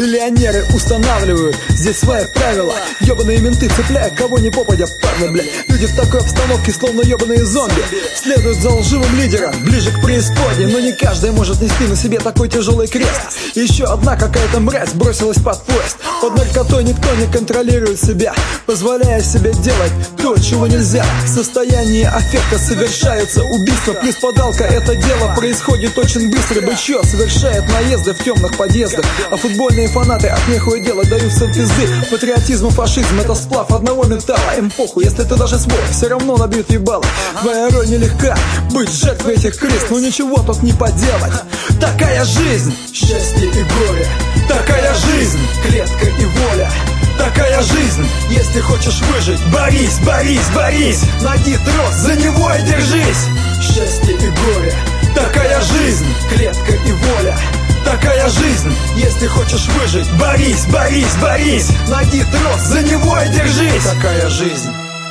Миллионеры устанавливают здесь свои правила. Ёбаные менты цепляют кого не попадя, парни, бля. Люди в такой обстановке словно ёбаные зомби, следуют за лживым лидером, ближе к преисподней. Но не каждый может нести на себе такой тяжелый крест. И еще одна какая-то мразь бросилась под поезд. Под наркотой никто не контролирует себя, позволяя себе делать то, чего нельзя. В состоянии аффекта совершаются убийства. Плюс подалка, это дело происходит очень быстро. Бычье совершает наезды в темных подъездах, а футбольные фанаты от нехуй дела даются в пизды. Патриотизм и фашизм — это сплав одного металла. Им похуй, если ты даже свой, все равно набьют ебало. Твоя роль нелегка, быть жертвой этих крыс, но ничего тут не поделать. Такая жизнь, счастье и горе. Такая жизнь, клетка и воля. Такая жизнь, если хочешь выжить, борись, борись, борись. Найди трос, за него и держись. Счастье и горе. Такая жизнь, клетка и воля. Такая жизнь, если хочешь выжить, борись, борись, борись. Найди трос, за него и держись. Такая жизнь.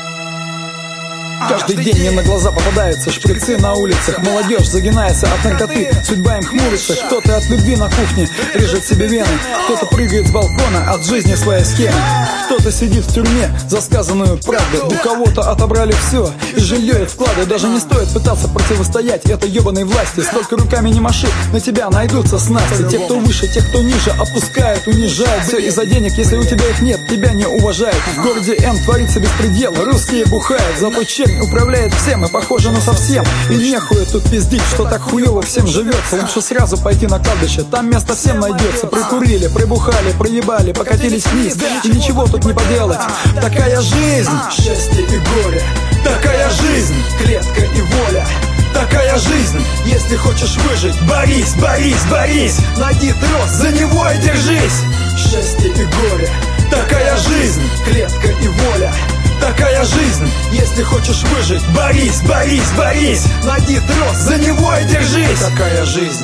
Каждый день мне на глаза попадаются шприцы на улицах. Молодежь загинается от наркоты, судьба им хмурится. Кто-то от любви на кухне режет себе вены, кто-то прыгает с балкона от жизни своей схемы. Кто-то сидит в тюрьме за сказанную правду. У кого-то отобрали все, и жилье, и вклады. Даже не стоит пытаться противостоять этой ебаной власти. Столько руками не маши, на тебя найдутся снасти. Те, кто выше, те, кто ниже, опускают, унижают. Все из-за денег, если у тебя их нет, тебя не уважают. В городе М творится беспредел, русские бухают. Зато чернь управляет всем и похоже на совсем. И нехуй тут пиздить, что так хуёво всем живется. Лучше сразу пойти на кладбище, там место всем найдется. Прикурили, прибухали, проебали, покатились вниз, и ничего тут не поделать. Такая жизнь, счастье и горе. Такая жизнь, клетка и воля. Такая жизнь, если хочешь выжить, борись, борись, борись. Найди трос, за него и держись. Счастье и горе. Такая жизнь, клетка и воля. Такая жизнь, если хочешь выжить, борись, борись, борись. Найди трос, за него и держись. Такая жизнь.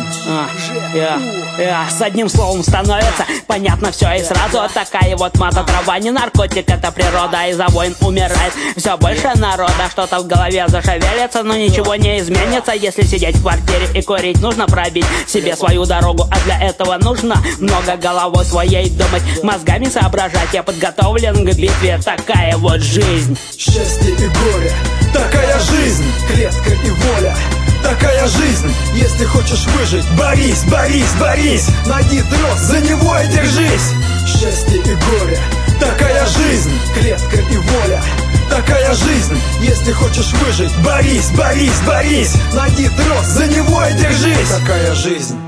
С одним словом становится понятно все и сразу. Такая вот мата-трава, не наркотик, это природа. Из-за войн умирает все больше народа. Что-то в голове зашевелится, но ничего не изменится. Если сидеть в квартире и курить, нужно пробить себе свою дорогу. А для этого нужно много головой своей думать, мозгами соображать. Я подготовлен к битве, такая вот жизнь. Счастье и горе. Такая жизнь, клетка и воля. Такая жизнь, если хочешь выжить, борись, борись, борись. Найди трос, за него и держись. Счастье и горе. Такая жизнь, клетка и воля. Такая жизнь, если хочешь выжить, борись, борись, борись. Найди трос, за него и держись. Такая жизнь.